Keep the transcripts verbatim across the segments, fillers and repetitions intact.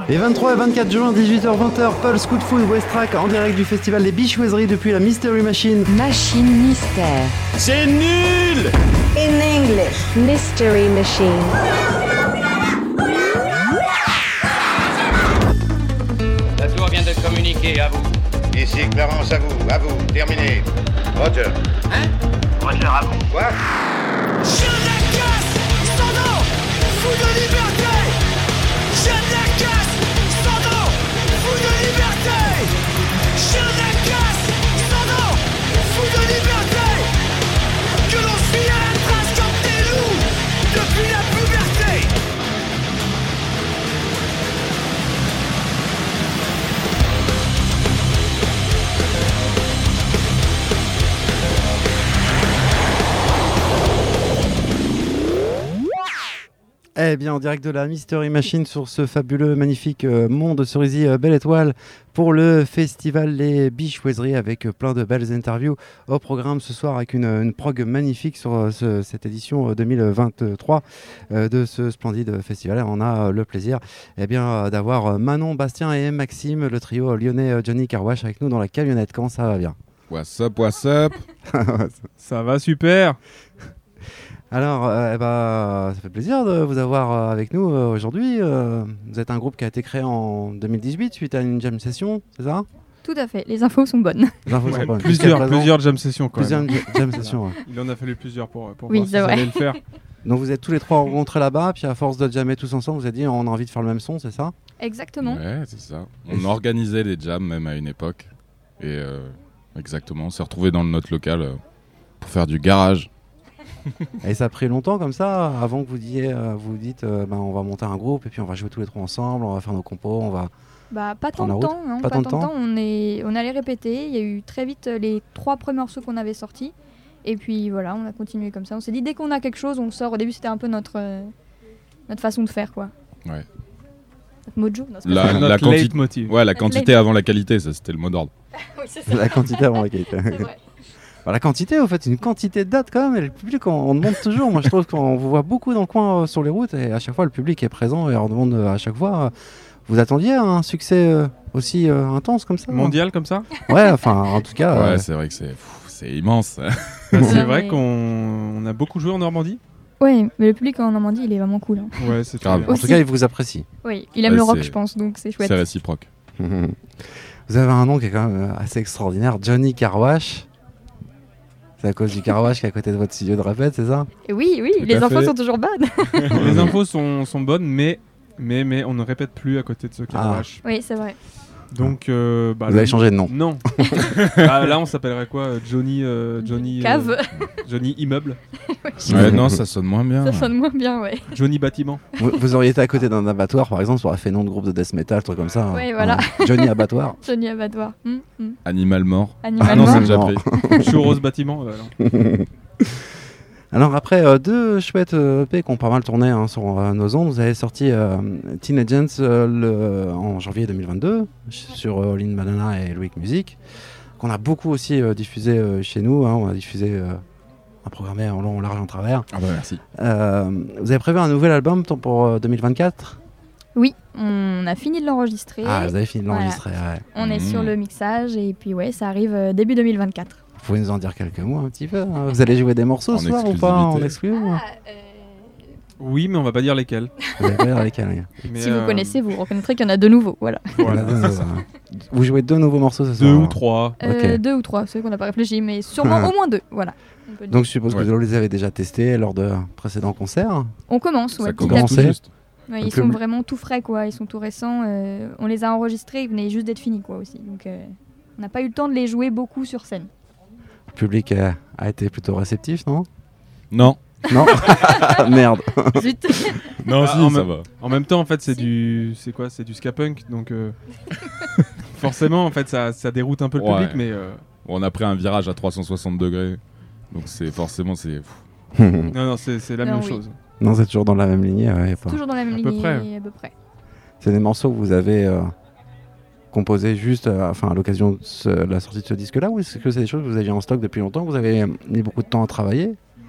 Les vingt-trois et vingt-quatre juin, dix-huit heures vingt, Pulse Coup de Foudre Westrack en direct du festival des Bichouiseries depuis la Mystery Machine. Machine Mystère. C'est nul! In English. Mystery Machine. La tour vient de communiquer, à vous. Ici Clarence, à vous, à vous, terminé. Roger. Hein? Roger, à vous. Quoi? Je la casse! Son nom! Fou de liberté! Je la casse! Son nom! Fou de liberté! Je la casse! Son nom! Fou de liberté! Que l'on suit à la trace comme des loups depuis la puberté! Eh bien, en direct de la Mystery Machine sur ce fabuleux, magnifique euh, monde cerisier euh, Belle Étoile pour le festival Les Bichouiseries avec euh, plein de belles interviews au programme ce soir avec une, une prog magnifique sur euh, ce, cette édition euh, deux mille vingt-trois euh, de ce splendide festival. Et on a euh, le plaisir eh bien, euh, d'avoir euh, Manon, Bastien et Maxime, le trio euh, lyonnais euh, Johnny Carwash avec nous dans la camionnette. Comment ça va bien? What's up, what's up? Ça va super. Alors, euh, eh ben, ça fait plaisir de vous avoir euh, avec nous euh, aujourd'hui. Euh, vous êtes un groupe qui a été créé en deux mille dix-huit suite à une jam session, c'est ça? Tout à fait, les infos sont bonnes. Les infos Ouais, sont bonnes. plusieurs, Jusqu'à présent, plusieurs jam sessions quand plusieurs même. jam jam sessions. Ouais. Il en a fallu plusieurs pour, pour Oui, voir si c'est ça vrai. allait le faire. Donc vous êtes tous les trois rencontrés là-bas, puis à force de jammer tous ensemble, vous avez dit on a envie de faire le même son, c'est ça? Exactement. Ouais, c'est ça. On organisait les jams même à une époque. Et euh, exactement, on s'est retrouvés dans notre local euh, pour faire du garage. Et ça a pris longtemps comme ça, avant que vous disiez, euh, vous dites euh, ben, on va monter un groupe et puis on va jouer tous les trois ensemble, on va faire nos compos, on va... Bah pas tant Prendre de la temps, hein, Pas pas, tant de tant de temps. temps. On est, on allait répéter. Il y a eu très vite euh, les trois premiers morceaux qu'on avait sortis. Et puis voilà, on a continué comme ça. On s'est dit dès qu'on a quelque chose, on le sort. Au début, c'était un peu notre euh, notre façon de faire quoi. Ouais. Notre mojo. Non, c'est La, pas ça. la Notre quanti- leitmotiv. ouais, la Notre quantité avant la qualité, ça c'était le mot d'ordre. Oui, c'est ça. La quantité avant la qualité. C'est vrai. Bah, la quantité, en fait, une quantité de dates quand même, et le public on, on demande toujours. Moi je trouve qu'on vous voit beaucoup dans le coin euh, sur les routes, et à chaque fois le public est présent et on demande euh, à chaque fois. euh, vous attendiez à un succès euh, aussi euh, intense comme ça? Mondial comme ça. Ouais, enfin en tout cas. Ouais, euh, c'est vrai que c'est, pff, c'est immense. C'est Ouais, vrai mais- qu'on on a beaucoup joué en Normandie. Ouais, mais le public en Normandie, il est vraiment cool. hein. Ouais, c'est Grave. très en bien. tout cas, il vous apprécie. Oui, il aime Ouais, le rock, c'est- je pense, donc c'est chouette. C'est réciproque. Vous avez un nom qui est quand même euh, assez extraordinaire, Johnny Carwash. C'est à cause du Carwash qui est à côté de votre studio de répète, c'est ça? Et oui, oui, Tout les à infos fait. sont toujours bonnes. Les infos sont, sont bonnes, mais, mais, mais on ne répète plus à côté de ce Carwash. Oui, c'est vrai. Donc, euh, bah, Vous le- avez changé de nom. Non. Ah, là, on s'appellerait quoi? euh, Johnny, euh, Johnny, euh, Cave. Johnny immeuble, Ouais, non, ça sonne moins bien. Ça sonne moins bien, ouais. Johnny bâtiment. Vous, vous auriez été à côté d'un abattoir, par exemple, ça aurait fait nom de groupe de death metal, truc comme ça. Ouais, voilà. Ouais. Johnny Abattoir. Johnny Abattoir. Hum, hum. Animal mort. Animal Ah non, mort. c'est déjà Mort. pris. Churros bâtiment. euh, non. Alors après euh, deux chouettes euh, E P qui ont pas mal tourné hein, sur euh, nos ondes, vous avez sorti euh, Teen Agents euh, le- en janvier deux mille vingt-deux sur euh, All In Banana et Loïc Music, qu'on a beaucoup aussi euh, diffusé euh, chez nous, hein, on a diffusé euh, un programmé en long, en large, en travers. Ah bah merci. Euh, vous avez prévu un nouvel album t- pour euh, deux mille vingt-quatre? Oui, on a fini de l'enregistrer. Ah, vous avez fini de Voilà. l'enregistrer, ouais. On est Mmh. sur le mixage et puis ouais, ça arrive euh, début deux mille vingt-quatre. Vous pouvez nous en dire quelques mots un petit peu hein. Vous allez jouer des morceaux En ce soir ou pas en exclu ou- Oui, mais on va pas dire lesquels. Vous allez pas dire lesquels, hein. Mais, Si vous euh, connaissez, vous reconnaîtrez qu'il y en a deux nouveaux. Voilà. Voilà, Voilà, c'est deux ça. nouveaux, hein. Vous jouez deux nouveaux morceaux ce soir. Deux ou alors. trois. Euh, Ok. deux ou trois, c'est vrai qu'on n'a pas réfléchi, mais sûrement au moins deux. Voilà. On peut dire. Donc je suppose Ouais. que vous les avez déjà testés lors de précédents concerts. on commence, ouais, Ça petit à commence petit. tout Commencez. juste. Ouais, Le ils sont public- vraiment tout frais, quoi. Ils sont tout récents. euh, on les a enregistrés, ils venaient juste d'être finis, quoi, aussi. Donc, euh, on n'a pas eu le temps de les jouer beaucoup sur scène. Le public a, a été plutôt réceptif, non? Non. Non. Merde. Zut. Non, Ah, si, en ça même- va. En même temps, en fait, c'est Si. du, c'est quoi? C'est du ska punk, donc euh, forcément, en fait, ça, ça déroute un peu le Ouais. public, mais euh, On a pris un virage à trois cent soixante degrés. Donc c'est forcément c'est. non, non, c'est, c'est la Non, même oui. chose. Non, c'est toujours dans la même lignée. Ouais, y a pas- Toujours dans la même À peu lignée, près. à peu près. C'est des morceaux que vous avez euh, composés juste euh, enfin, à l'occasion de ce- la sortie de ce disque-là, ou est-ce que c'est des choses que vous aviez en stock depuis longtemps, que vous avez mis beaucoup de temps à travailler?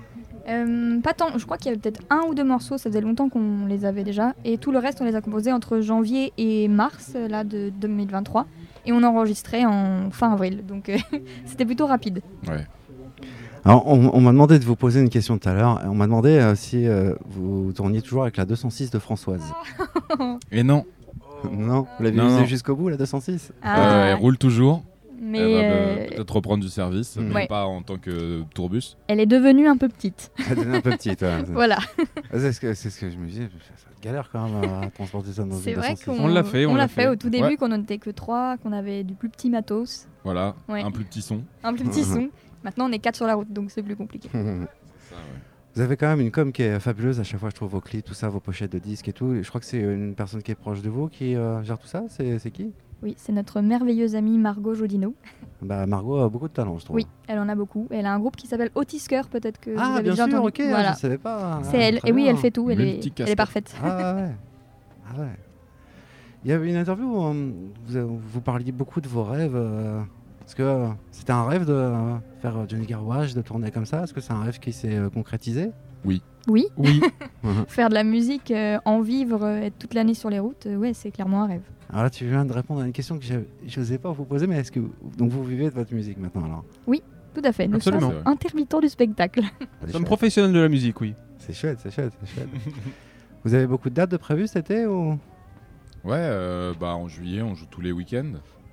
Euh, pas tant, je crois qu'il y avait peut-être un ou deux morceaux, ça faisait longtemps qu'on les avait déjà. Et tout le reste, on les a composés entre janvier et mars euh, là, de deux mille vingt-trois. Et on enregistrait en fin avril, donc euh, c'était plutôt rapide. Ouais. Alors, on, on m'a demandé de vous poser une question tout à l'heure. On m'a demandé euh, si euh, vous tourniez toujours avec la deux cent six de Françoise. Et non, Non, vous l'avez Non, usée non. jusqu'au bout, la deux cent six Ah, euh, elle roule toujours. mais Elle va euh, be- peut-être reprendre du service, mais Ouais. pas en tant que tourbus. elle est devenue un peu petite. Elle est un peu petite. Ouais. Voilà. C'est ce que, c'est ce que je me disais. Ça galère quand même à transporter ça dans C'est une vrai deux cent six. qu'on On l'a fait, on l'a l'a fait fait. au tout début, Ouais. qu'on n'était que trois, qu'on avait du plus petit matos, Voilà, Ouais. un plus petit son. un plus petit son. Maintenant, on est quatre sur la route, donc c'est plus compliqué. Ça, ouais. Vous avez quand même une com qui est fabuleuse à chaque fois, je trouve, vos clips, tout ça, vos pochettes de disques et tout. Et je crois que c'est une personne qui est proche de vous qui euh, gère tout ça. C'est, c'est qui Oui, c'est notre merveilleuse amie Margot Jodino. Bah, Margot a beaucoup de talent, je trouve. Oui, elle en a beaucoup. Elle a un groupe qui s'appelle Otisker, peut-être que vous Ah, avez bien déjà sûr, entendu. ok, Voilà. je savais pas. C'est Ah, elle. très Et oui, bien. elle fait tout. Elle est, Multicasquette. elle est parfaite. Ah ouais. Ah ouais. Il y avait une interview où euh, vous, vous parliez beaucoup de vos rêves. euh, Est-ce que euh, c'était un rêve de euh, faire euh, Johnny Garwash, de tourner comme ça? Est-ce que c'est un rêve qui s'est euh, concrétisé? Oui, Oui, faire de la musique, euh, en vivre, euh, être toute l'année sur les routes, euh, ouais, c'est clairement un rêve. Alors là, tu viens de répondre à une question que je n'osais pas vous poser, mais est-ce que vous, donc vous vivez de votre musique maintenant alors? Tout à fait. Nous Absolument. sommes intermittents du spectacle. C'est comme chouette. professionnel de la musique, oui. C'est chouette, c'est chouette, c'est chouette. Vous avez beaucoup de dates de prévues cet été ou... Ouais, euh, bah en juillet, on joue tous les week-ends.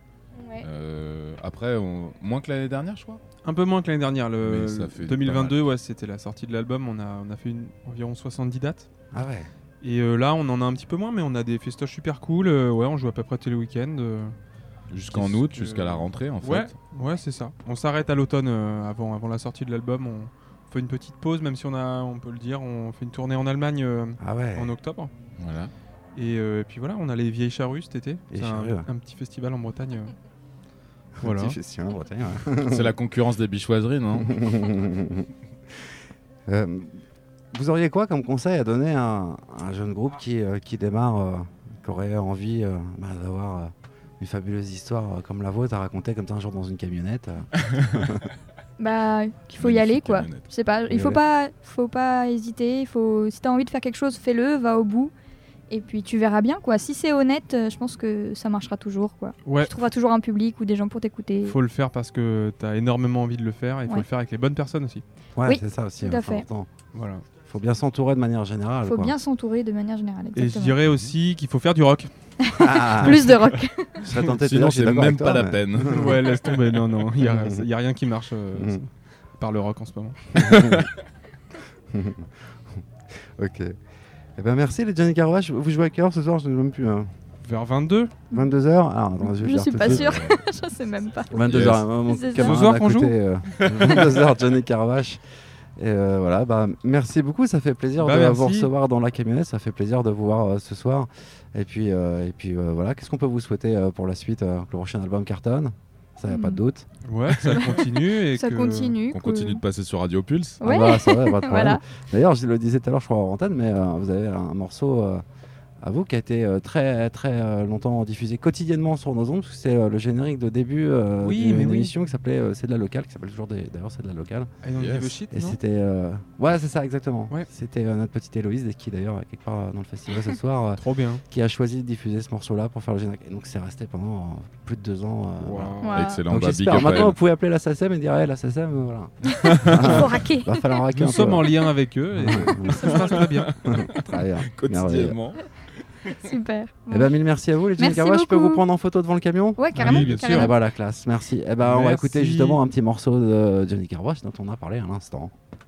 Euh, après, on- moins que l'année dernière, je crois. Un peu moins que l'année dernière. Le Mais ça fait deux mille vingt-deux, ouais, c'était la sortie de l'album. On a, on a fait une- environ soixante-dix dates. Ah ouais. Et euh, là, on en a un petit peu moins, mais on a des festoches super cool. Euh, ouais, on joue à peu près tous les week-ends. euh. Jusqu'en Qu'est-ce août, que- jusqu'à la rentrée, en Ouais, fait. ouais, c'est ça. On s'arrête à l'automne euh, avant, avant la sortie de l'album. On fait une petite pause, même si on a, on peut le dire, on fait une tournée en Allemagne euh, Ah ouais. en octobre. Voilà. Et, euh, et puis voilà, on a les Vieilles Charrues cet été. Les C'est un, Charrues, ouais. un petit festival en Bretagne. euh. Un Voilà. petit festival en Bretagne, ouais. C'est la concurrence des bichoiseries, non? Euh, vous auriez quoi comme conseil à donner à un, à un jeune groupe qui, euh, qui démarre, euh, qui aurait envie euh, bah, d'avoir euh, une fabuleuse histoire euh, comme la vôtre à raconter comme ça un jour dans une camionnette euh. Bah, qu'il faut y aller, Magnifique quoi. camionnette. Je sais pas, il Y faut aller. pas, faut pas hésiter. Il faut, si t'as envie de faire quelque chose, fais-le, va au bout. Et puis tu verras bien, quoi. Si c'est honnête, euh, je pense que ça marchera toujours, quoi. Ouais, Tu trouveras toujours un public ou des gens pour t'écouter. faut le faire parce que t'as énormément envie de le faire et il faut Ouais. le faire avec les bonnes personnes aussi. Ouais, Oui, c'est ça aussi. tout à hein, fait. important. Voilà. Faut bien s'entourer de manière générale. Il faut quoi. bien s'entourer de manière générale. Et je exactement. dirais aussi qu'il faut faire du rock. Ah, Plus de rock. je serais tenté de te Sinon, dire, je suis c'est d'accord même avec toi, pas la mais- peine. Ouais, laisse tomber. Non, non, il n'y a, y a rien qui marche euh, Mhm. par le rock en ce moment. Ok. Eh ben merci les Johnny Garwash. Vous jouez à quelle heure ce soir? Je ne sais même plus. Hein. Vers vingt-deux. vingt-deux heures. Ah, attends, je vais Je faire suis tout de pas suite. sûre. Je sais même pas. vingt-deux Yes. heures. Mon C'est ça. camarade Ce soir à qu'on joue côté, euh, vingt-deux heures Johnny Garwash. Et euh, voilà, bah, merci beaucoup, ça fait plaisir Bah, de merci. vous recevoir dans la camionnette, ça fait plaisir de vous voir euh, ce soir. Et puis, euh, et puis euh, voilà, qu'est-ce qu'on peut vous souhaiter euh, pour la suite, euh, que le prochain album cartonne? Ça, y a pas de Mm. doute. Ouais, que ça continue. Et Ça que... continue. On cool. continue de passer sur Radio Pulse. Ouais. Ah bah, ça va, pas de problème. Voilà. D'ailleurs, je le disais tout à l'heure, je crois en antenne, mais euh, vous avez un morceau euh, à vous qui a été euh, très très euh, longtemps diffusé quotidiennement sur nos ondes, parce que c'est euh, le générique de début euh, Oui, d'une mais oui. émission qui s'appelait euh, C'est de la locale, qui s'appelle toujours des- d'ailleurs C'est de la locale. I don't Yes. give a shit, Et non c'était. euh, Ouais, c'est ça, exactement. Ouais. C'était euh, notre petite Héloïse, qui d'ailleurs est quelque part dans le festival ce soir, euh, Trop bien. qui a choisi de diffuser ce morceau-là pour faire le générique. Et donc c'est resté pendant euh, plus de deux ans. euh, Wow. voilà. Ouais. Excellent. Donc Bah, big j'espère. up à Maintenant, elle. vous pouvez appeler la S A C E M et dire hey, la S A C E M, euh, voilà. Il faut raquer. Va falloir raquer Nous un sommes peu. en lien avec eux et ça se passe très bien. Très bien. Merveilleux. Quotidiennement. Super. Eh ben, mille merci à vous, les Johnny Merci Garwash. Je peux beaucoup. vous prendre en photo devant le camion? Ouais, carrément. Oui, bien sûr. Eh carrément. ben, la classe, merci. Eh ben, on va Merci. écouter justement un petit morceau de Johnny Garwash dont on a parlé à l'instant.